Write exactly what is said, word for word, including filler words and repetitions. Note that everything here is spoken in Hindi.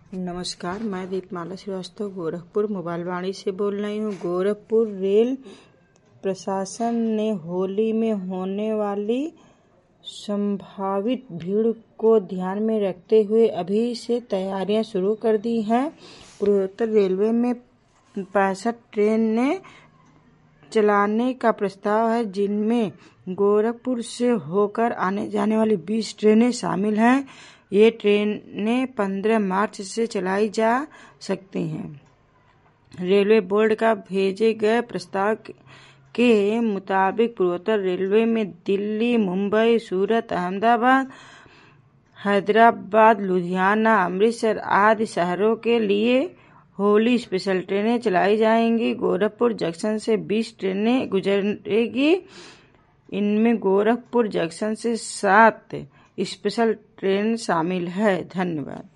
नमस्कार, मैं दीपमाला श्रीवास्तव गोरखपुर मोबाइल वाणी से बोल रही हूँ। गोरखपुर रेल प्रशासन ने होली में होने वाली संभावित भीड़ को ध्यान में रखते हुए अभी से तैयारियां शुरू कर दी हैं। पूर्वोत्तर रेलवे में पैंसठ ट्रेनें चलाने का प्रस्ताव है, जिनमें गोरखपुर से होकर आने जाने वाली बीस ट्रेनें शामिल हैं। ये ट्रेनें पंद्रह मार्च से चलाई जा सकती हैं। रेलवे बोर्ड का भेजे गए प्रस्ताव के मुताबिक पूर्वोत्तर रेलवे में दिल्ली, मुंबई, सूरत, अहमदाबाद, हैदराबाद, लुधियाना, अमृतसर आदि शहरों के लिए होली स्पेशल ट्रेनें चलाई जाएंगी। गोरखपुर जंक्शन से बीस ट्रेनें गुजरेगी। इनमें गोरखपुर जंक्शन से सात स्पेशल ट्रेन शामिल है। धन्यवाद।